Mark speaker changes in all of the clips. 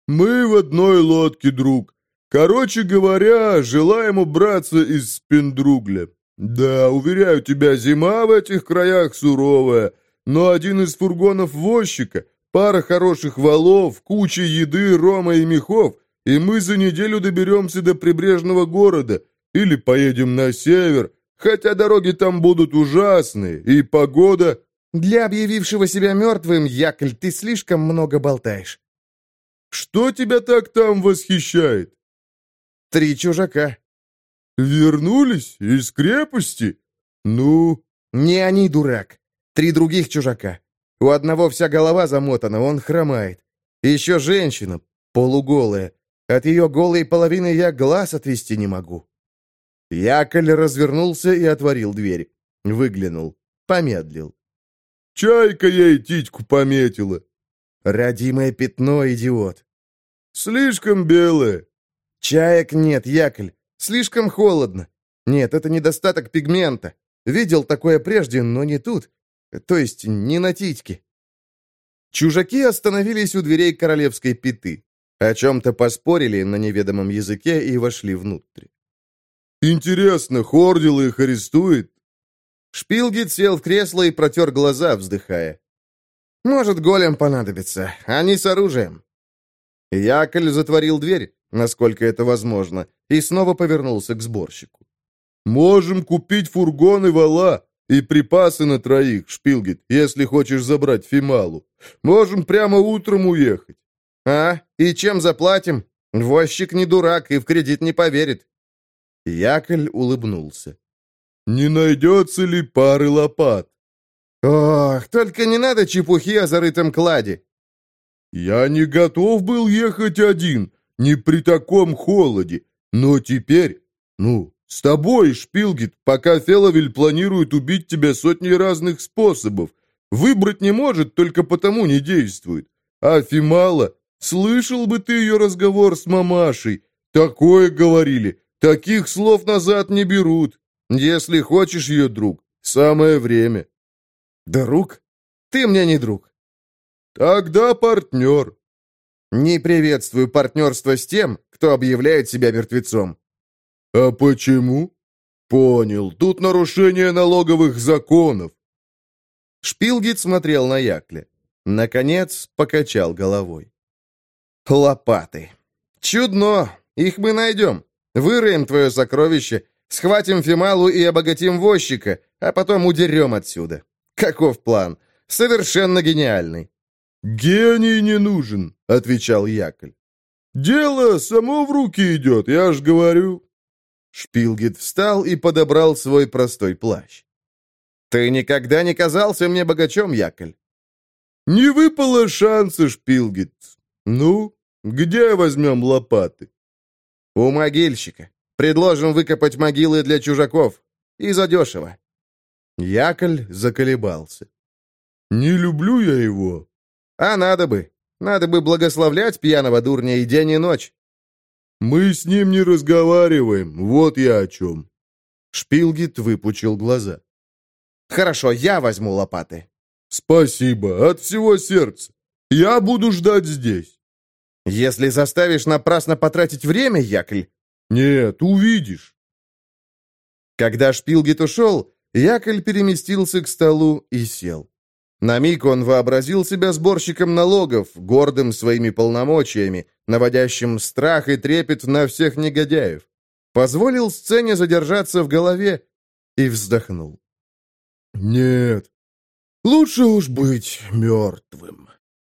Speaker 1: Мы в одной лодке, друг. Короче говоря, желаем убраться из Спиндругля. Да, уверяю тебя, зима в этих краях суровая, но один из фургонов возчика, пара хороших валов, куча еды, рома и мехов, и мы за неделю доберемся до прибрежного города или поедем на север, хотя дороги там будут ужасные, и погода...
Speaker 2: Для объявившего себя мертвым, Якль, ты слишком много болтаешь.
Speaker 1: Что тебя так там восхищает?
Speaker 2: 3 чужака.
Speaker 1: Вернулись из крепости? Ну...
Speaker 2: Не они, дурак. 3 других чужака. У одного вся голова замотана, он хромает. Еще женщина, полуголая. От ее голой половины я глаз отвести не могу. Якль развернулся и отворил дверь. Выглянул. Помедлил.
Speaker 1: Чайка ей титьку пометила.
Speaker 2: Родимое пятно, идиот.
Speaker 1: Слишком белое.
Speaker 2: Чаек нет, Якль. Слишком холодно. Нет, это недостаток пигмента. Видел такое прежде, но не тут. То есть не на титьке. Чужаки остановились у дверей королевской пяты. О чем-то поспорили на неведомом языке и вошли внутрь.
Speaker 1: Интересно, Хордил их арестует?
Speaker 2: Шпилгит сел в кресло и протер глаза, вздыхая. «Может, голем понадобится. Они с оружием». Якль затворил дверь, насколько это возможно, и снова повернулся к сборщику.
Speaker 1: «Можем купить фургон и вала, и припасы на 3, Шпилгит, если хочешь забрать Фималу. Можем прямо утром уехать».
Speaker 2: «А? И чем заплатим? Возчик не дурак и в кредит не поверит». Якль улыбнулся.
Speaker 1: «Не найдется ли пары лопат?»
Speaker 2: «Ох, только не надо чепухи о зарытом кладе».
Speaker 1: «Я не готов был ехать один, не при таком холоде, но теперь, с тобой, Шпилгит, пока Феловель планирует убить тебя сотней разных способов. Выбрать не может, только потому не действует. А Фимала, слышал бы ты ее разговор с мамашей. Такое говорили, таких слов назад не берут. Если хочешь ее, друг, самое время».
Speaker 2: «Друг? Ты мне не друг».
Speaker 1: «Тогда партнер».
Speaker 2: «Не приветствую партнерство с тем, кто объявляет себя мертвецом».
Speaker 1: «А почему?» «Понял, тут нарушение налоговых законов».
Speaker 2: Шпилгит смотрел на Якля. Наконец покачал головой. «Лопаты. Чудно. Их мы найдем. Выроем твое сокровище, схватим Фималу и обогатим возчика, а потом удерем отсюда. Каков план? Совершенно гениальный».
Speaker 1: «Гений не нужен», — отвечал Якль. «Дело само в руки идет, я ж говорю».
Speaker 2: Шпилгит встал и подобрал свой простой плащ. «Ты никогда не казался мне богачом, Якль».
Speaker 1: «Не выпало шанса, Шпилгит. Ну, где возьмем лопаты?»
Speaker 2: «У могильщика. Предложим выкопать могилы для чужаков. И задешево». Якль заколебался.
Speaker 1: «Не люблю я его».
Speaker 2: «А надо бы. Надо бы благословлять пьяного дурня и день, и ночь».
Speaker 1: «Мы с ним не разговариваем, вот я о чем».
Speaker 2: Шпилгит выпучил глаза. «Хорошо, я возьму лопаты».
Speaker 1: «Спасибо, от всего сердца. Я буду ждать здесь».
Speaker 2: «Если заставишь напрасно потратить время, Якль...»
Speaker 1: «Нет, увидишь».
Speaker 2: Когда Шпилгит ушел, Якль переместился к столу и сел. На миг он вообразил себя сборщиком налогов, гордым своими полномочиями, наводящим страх и трепет на всех негодяев. Позволил сцене задержаться в голове и вздохнул.
Speaker 1: «Нет, лучше уж быть мертвым».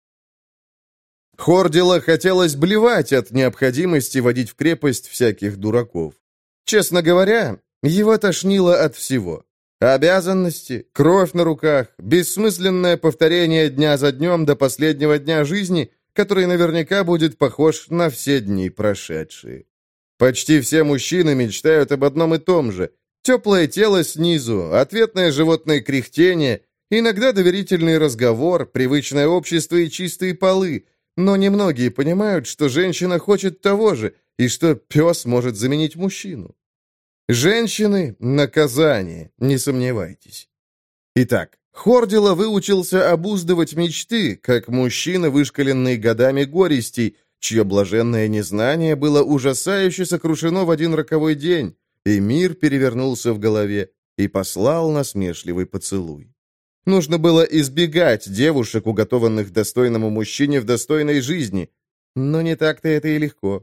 Speaker 2: Хордила хотелось блевать от необходимости водить в крепость всяких дураков. Честно говоря, его тошнило от всего. Обязанности, кровь на руках, бессмысленное повторение дня за днем до последнего дня жизни, который наверняка будет похож на все дни прошедшие. Почти все мужчины мечтают об одном и том же. Теплое тело снизу, ответное животное кряхтение, иногда доверительный разговор, привычное общество и чистые полы. Но немногие понимают, что женщина хочет того же, и что пес может заменить мужчину. Женщины — наказание, не сомневайтесь. Итак, Хордила выучился обуздывать мечты, как мужчина, вышкаленный годами горестей, чье блаженное незнание было ужасающе сокрушено в один роковой день, и мир перевернулся в голове и послал насмешливый поцелуй. Нужно было избегать девушек, уготованных достойному мужчине в достойной жизни, но не так-то это и легко.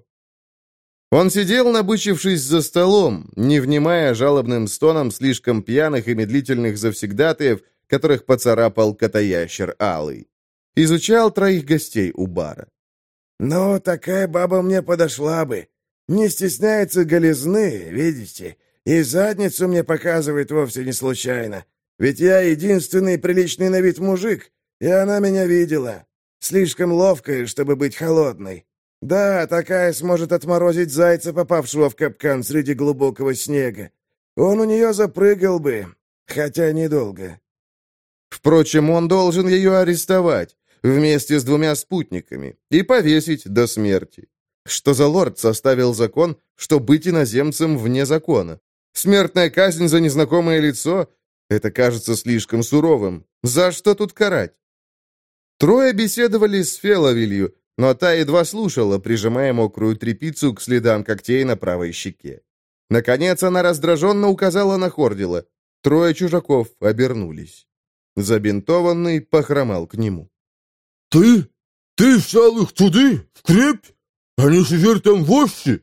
Speaker 2: Он сидел, набычившись за столом, не внимая жалобным стонам слишком пьяных и медлительных завсегдатаев, которых поцарапал котоящер Алый. Изучал троих гостей у бара.
Speaker 3: «Ну, такая баба мне подошла бы. Не стесняется голизны, видите, и задницу мне показывает вовсе не случайно. Ведь я единственный приличный на вид мужик, и она меня видела. Слишком ловкая, чтобы быть холодной. Да, такая сможет отморозить зайца, попавшего в капкан среди глубокого снега. Он у нее запрыгал бы, хотя недолго».
Speaker 2: Впрочем, он должен ее арестовать вместе с 2 спутниками и повесить до смерти. Что за лорд составил закон, что быть иноземцем вне закона? Смертная казнь за незнакомое лицо? Это кажется слишком суровым. За что тут карать? Трое беседовали с Феловилью, но та едва слушала, прижимая мокрую тряпицу к следам когтей на правой щеке. Наконец она раздраженно указала на Хордила. 3 чужаков обернулись. Забинтованный похромал к нему.
Speaker 1: «Ты? Ты взял их туды, в крепь? Они теперь там вовсе?»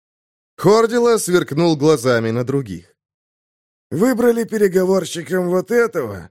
Speaker 2: Хордила сверкнул глазами на других.
Speaker 3: «Выбрали переговорщиком вот этого?»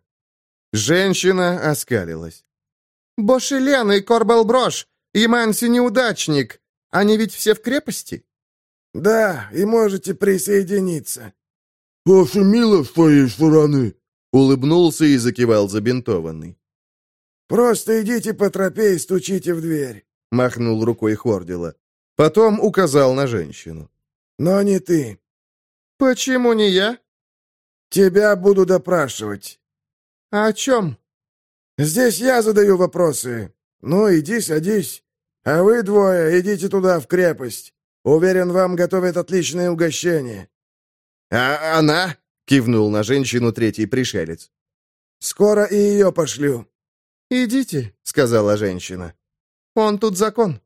Speaker 2: Женщина оскалилась. «Бошелен и Корбалброш, и Манси-неудачник. Они ведь все в крепости?»
Speaker 3: «Да, и можете присоединиться».
Speaker 1: «Очень мило с твоей стороны»,
Speaker 2: — улыбнулся и закивал забинтованный.
Speaker 3: «Просто идите по тропе и стучите в дверь»,
Speaker 2: — махнул рукой Хордила. Потом указал на женщину.
Speaker 3: «Но не ты.
Speaker 2: «Почему не я?»
Speaker 3: Тебя буду допрашивать».
Speaker 2: «А о чем?»
Speaker 3: «Здесь я задаю вопросы. Ну, иди, садись. А вы 2 идите туда, в крепость. Уверен, вам готовят отличное угощение».
Speaker 2: «А она?» — кивнул на женщину 3-й пришелец.
Speaker 3: «Скоро и ее пошлю».
Speaker 2: «Идите», — сказала женщина. «Он тут закон».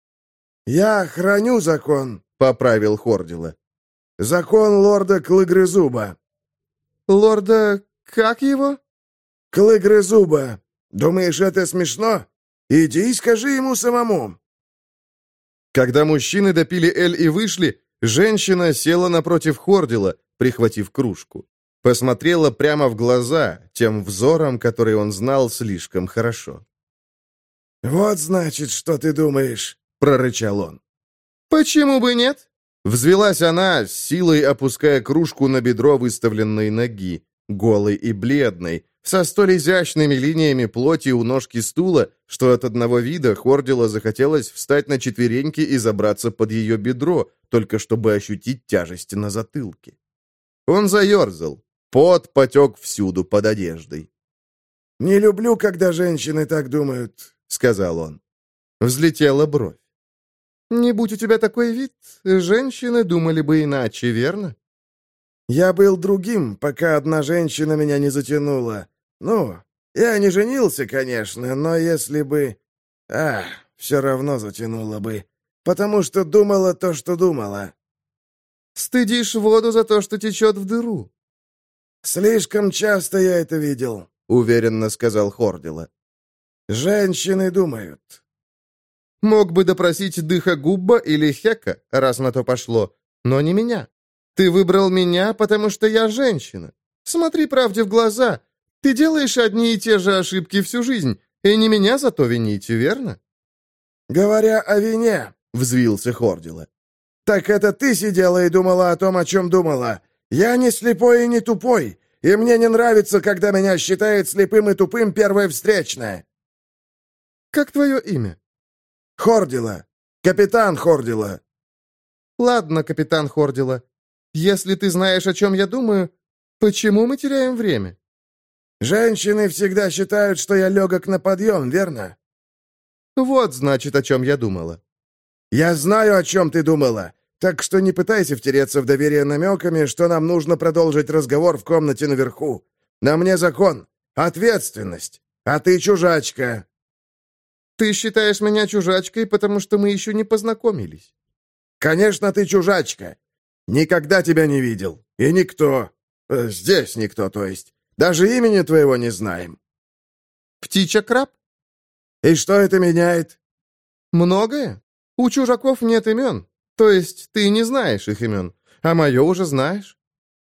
Speaker 3: «Я храню закон»,
Speaker 2: — поправил Хордила.
Speaker 3: «Закон лорда Клыгрызуба».
Speaker 2: «Лорда... как его?»
Speaker 3: «Клыгрызуба. Думаешь, это смешно? Иди и скажи ему самому».
Speaker 2: Когда мужчины допили эль и вышли, женщина села напротив Хордила, прихватив кружку. Посмотрела прямо в глаза, тем взором, который он знал слишком хорошо.
Speaker 3: «Вот, значит, что ты думаешь», — прорычал он.
Speaker 2: «Почему бы нет?» Взвелась она, с силой опуская кружку на бедро выставленной ноги, голой и бледной, со столь изящными линиями плоти у ножки стула, что от одного вида Хордила захотелось встать на четвереньки и забраться под ее бедро, только чтобы ощутить тяжесть на затылке. Он заерзал. Пот потек всюду под одеждой.
Speaker 3: «Не люблю, когда женщины так думают», — сказал он.
Speaker 2: Взлетела бровь. «Не будь у тебя такой вид, женщины думали бы иначе, верно?»
Speaker 3: «Я был другим, пока одна женщина меня не затянула. Ну, я не женился, конечно, но если бы... все равно затянула бы, потому что думала то, что думала».
Speaker 2: «Стыдишь воду за то, что течет в дыру».
Speaker 3: «Слишком часто я это видел», — уверенно сказал Хордила. «Женщины думают».
Speaker 2: «Мог бы допросить Дыха-Губба или Хека, раз на то пошло, но не меня. Ты выбрал меня, потому что я женщина. Смотри правде в глаза. Ты делаешь одни и те же ошибки всю жизнь, и не меня зато вините, верно?»
Speaker 3: «Говоря о вине», — взвился Хордила. «Так это ты сидела и думала о том, о чем думала. Я не слепой и не тупой, и мне не нравится, когда меня считает слепым и тупым первая встречная».
Speaker 2: «Как твое имя?»
Speaker 3: «Хордила. Капитан Хордила».
Speaker 2: «Ладно, капитан Хордила. Если ты знаешь, о чем я думаю, почему мы теряем время?»
Speaker 3: «Женщины всегда считают, что я легок на подъем, верно?»
Speaker 2: «Вот, значит, о чем я думала».
Speaker 3: «Я знаю, о чем ты думала. Так что не пытайся втереться в доверие намеками, что нам нужно продолжить разговор в комнате наверху. На мне закон, ответственность, а ты чужачка».
Speaker 2: Ты считаешь меня чужачкой, потому что мы еще не познакомились?»
Speaker 3: «Конечно, ты чужачка. Никогда тебя не видел. И никто. Здесь никто, то есть. Даже имени твоего не знаем».
Speaker 2: «Птичья-краб?»
Speaker 3: «И что это меняет?»
Speaker 2: «Многое. У чужаков нет имен. То есть ты не знаешь их имен. А мое уже знаешь.